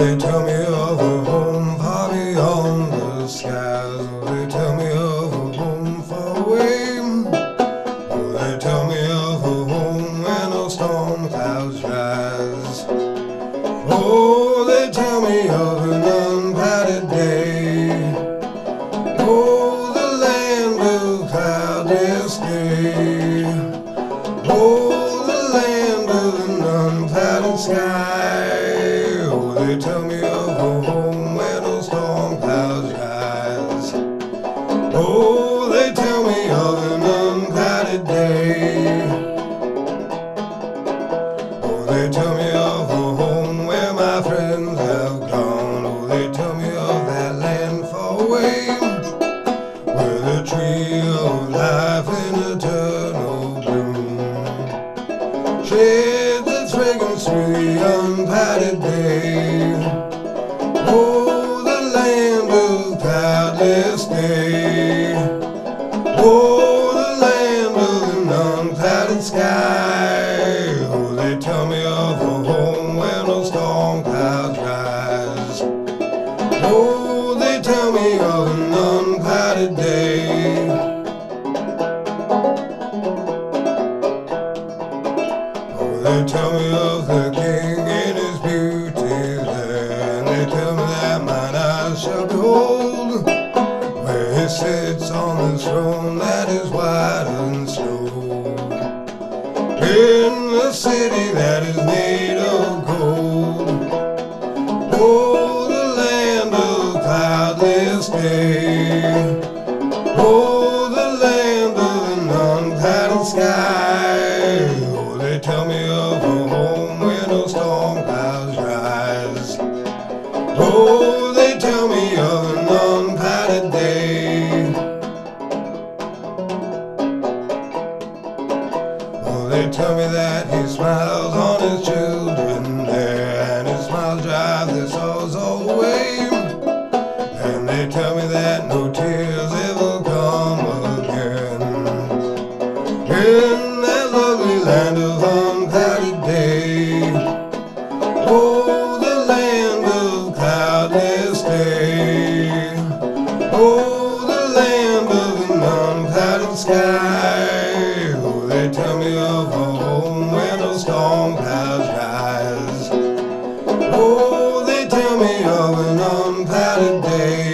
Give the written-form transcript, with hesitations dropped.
they tell me of a home far beyond the skies. Oh, they tell me of a home far away. Oh, they tell me of a home where no storm clouds rise. Oh, they tell me of an unclouded day. Oh, the land of cloudless day. Oh, the land of an unclouded sky. Oh, they tell me of a home where no storm clouds rise. Oh, they tell me of an unclouded day. Oh, they tell me of a home where my friends have gone. Oh, they tell me of that land far away, where the tree of life in eternal bloom shades its fragrance through the unclouded day. Oh, the land of cloudless day. Oh, the land of an unclouded sky. Oh, they tell me of a home where no storm clouds rise. Oh, they tell me of an unclouded day. Oh, they tell me of the King in his beauty there, and they tell me that mine eyes shall behold, where he sits on his throne that is white and snow, in the city that is made of gold. Oh, the land of cloudless day. Oh, the land of an unclouded sky. Oh, they tell me of a home where no storm clouds rise. Oh, they tell me of an unclouded day. Oh, they tell me that he smiles on his children there, and his smiles drive their sorrows all away. And they tell me that no tears ever come again in that lovely land of unclouded day. Oh, the land of cloudless day. Oh, the land of an unclouded sky. Oh, they tell me of a home where no storm clouds rise. Oh, they tell me of an unclouded day.